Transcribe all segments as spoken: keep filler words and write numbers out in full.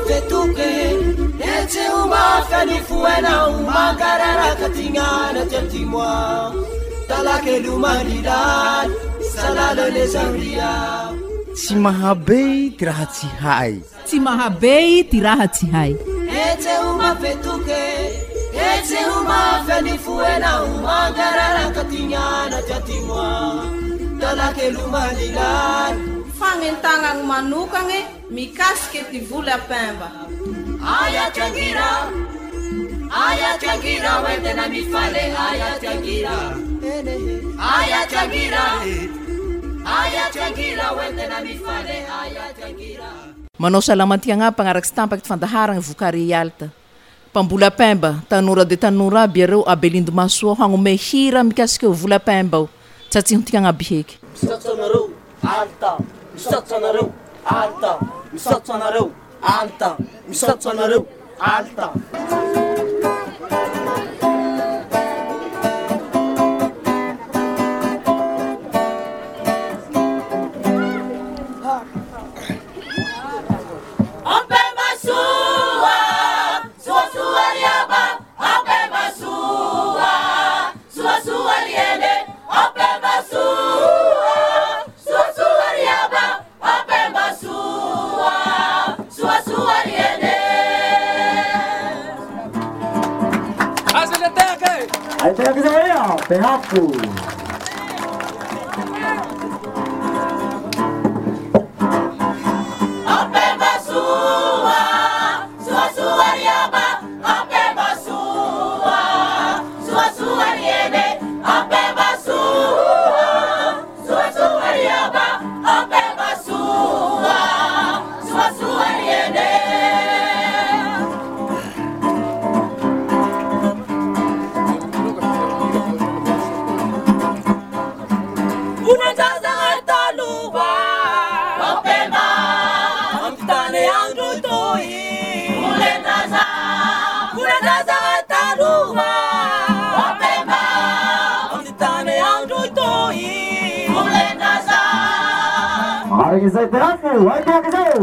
mafetuke etse uma fanifuena uma karara katingana tiatimwa talake lumanidan salalo lesauria tsy mahabey ty raha tsy hay tsy mahabey ty raha tsy hay etse uma fetuke etse uma fanifuena uma karara katingana tiatimwa talake lumanidan fagnentagnagny manokagny mikasiky ty vola pemba aya tiangira aya tiangira wendena mifale aya tiangira aya tiangira aya tiangira wendena mifale aya tiangira manao salamantiagna pagnaraky sy tampaky ty fandaharagny vokary alta mpambola pemba tanora de tanora aby areo abelindo masoa hagnome hira mikasiky eo vola pemba o tsatsihotiagna aby heky misatsanareo alta misatsanareo alta misatsanareo alta misatsanareo alta Aí tem que sair, ó, perraco. Aí que sai perraco, vai ter que sair.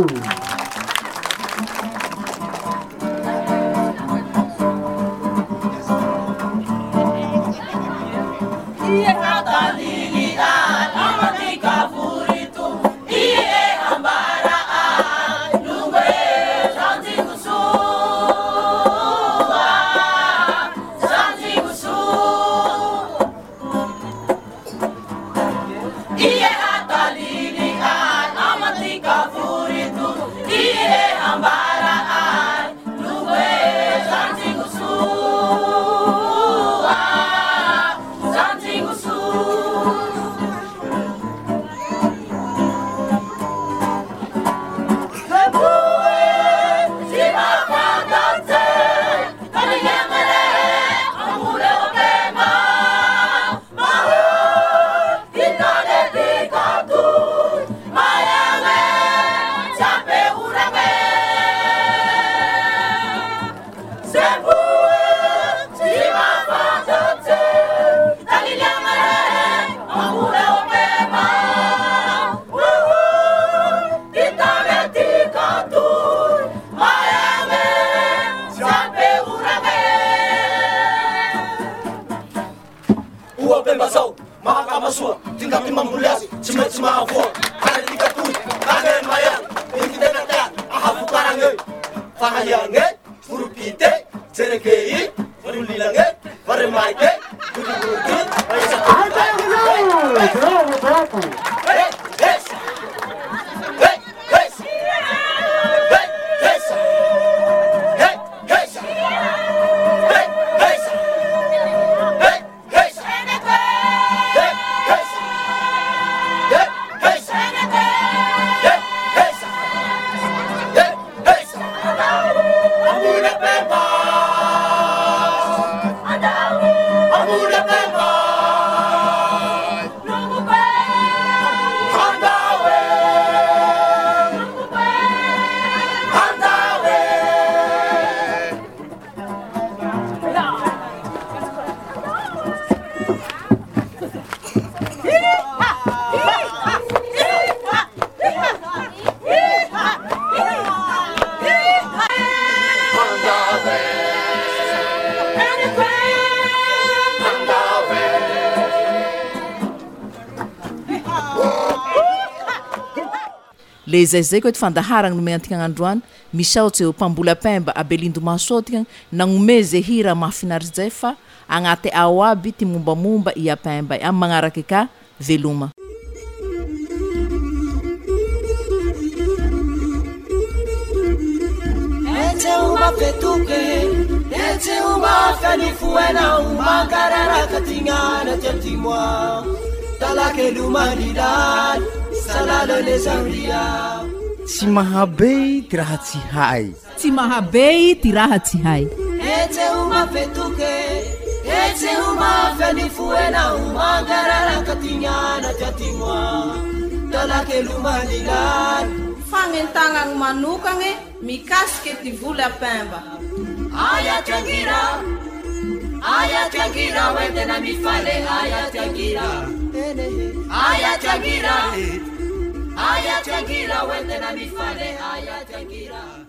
Hey! le zaizay koa ty fandaharagna nomena antika androany misaotsy eo mpambola pemba abelindo masotika nagnome ze hira mahafinaritsy zay fa agnaty ao aby ty mombamomba ia pemba amy magnaraky ka veloma Ete uma petuke, ete uma fanifuena, uma gararaca tingana tiantimua, talake l'humanidad, salada lesauria. Tsy mahabey ty raha tsy hay. tsy mahabey ty raha tsy hay. Ete uma petuke, ete uma fanifuena, uma gararaca tingana tiantimua, talake l'humanidad. Fagnentagnagny manokagny mikasiky ty vola pemba. Aya tiangira, aya tiangira, wendena mifale, aya tiangira. Aya tiangira, aya tiangira, wendena mifale, aya tiangira.